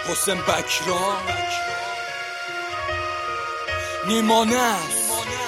حسین بکرا نیمانه است.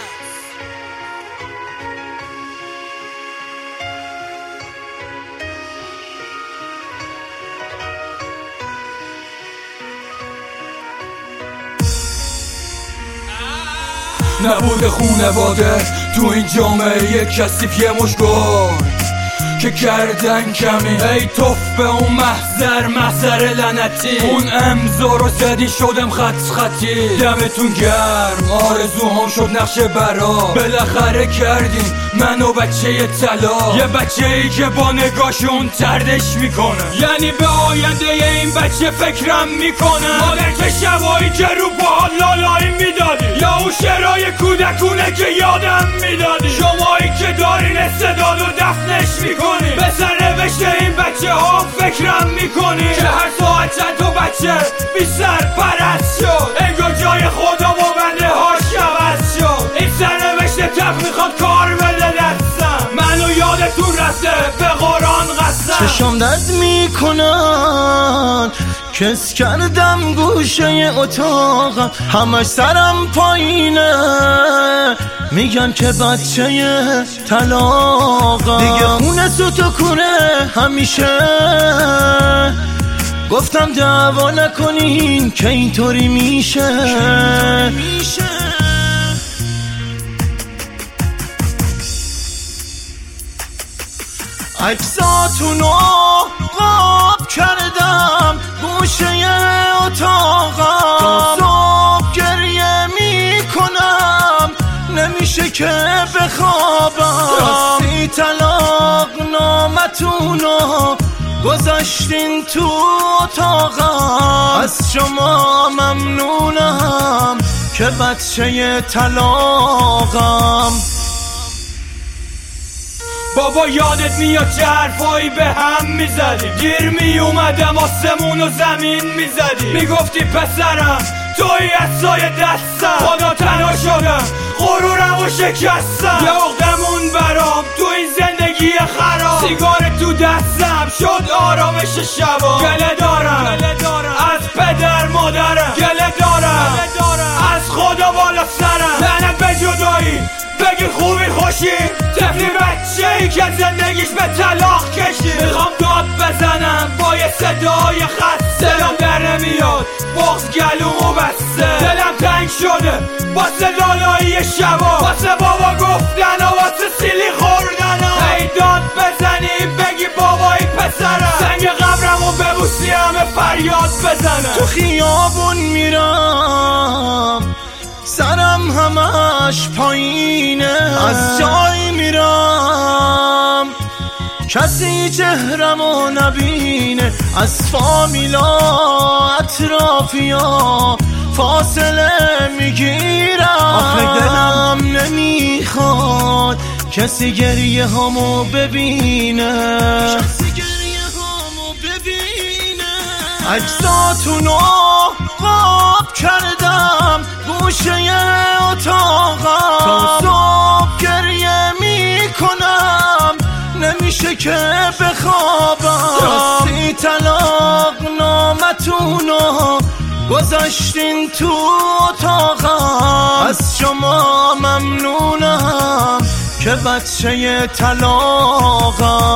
نبوده خونواده تو این جامعه یک کثیف یه مشگل که کردن کمی ای توف به اون محضر لعنتی. اون امضا رو زدی شدم خطی. دمتون گرم آرزوهام شد نقش برا. بالاخره کردیم منو بچه طلا. یه بچه ای که با نگاهشون تردش میکنه، یعنی به آینده این بچه فکرم میکنه. مادر که شبایی که رو با لالایی میدادی، یا اون شعرهای کودکونه که یادم میدادی. شمایی که دارین استعداد و دفنش میکنی. به سرنوشت این بچه ها فکرم میکنی که هر ساعت چند تا بچه بی سر پرست شد. انگار جای خدا با بنده هاش عوض شد. این سرنوشت تق میخواد کار بده دستم. منو یادتون رفته به قرآن قسم. چشام درد میکنن کس کردم گوشه اتاقم، همش سرم پایینه میگن که بچه طلاقم. دیگه خونه سوتکونه همیشه گفتم دعوا نکنین که اینطوری میشه. عکساتونو قاب کردم گوشه اتاقم، تا صبح گریه میکنم نمیشه که بخوابم. راستی طلاق نامتونو گذاشتین تو اتاقم، از شما ممنونم که بچه طلاقم. بابا یادت میاد چه حرفایی به هم میزدی؟ گیر میومدم آسمون و زمین میزدی. میگفتی پسرم توی از سای دستم، خدا تنها شدم غرورم و شکستم. یه عقدمون برام تو این زندگی خراب. سیگار تو دستم شد آرامش شبا. گله دارم از پدر مادرم، گله دارم از خدا بالا سرم. لعنت به جدایی بگی خوبی خوشی، طفلی بچه ای که زندگیش به طلاق کشی. میخوام داد بزنم با یه صدای خسته، دلم در نمیاد بغض گلومو بسته. دلم تنگ شده واسه لالایی شبا، واسه بابا گفتن و واسه سیلی خوردن. ای داد بزنی بگی بابایی پسرم، سنگ قبرمو ببوسی همه فریاد بزنم. تو خیابون میرم سرم همش پایینه، از جایی میرم کسی چهرمو نبینه. از فامیلا اطرافیا فاصله میگیرم. آخه دلم نمیخواد کسی گریه همو ببینه. عکساتونو قاب کردم گوشه اتاقم، تا صبح گریه میکنم نمیشه که بخوابم. راستی طلاق نامتونو گذاشتین تو اتاقم، از شما ممنونم که بچه طلاقم.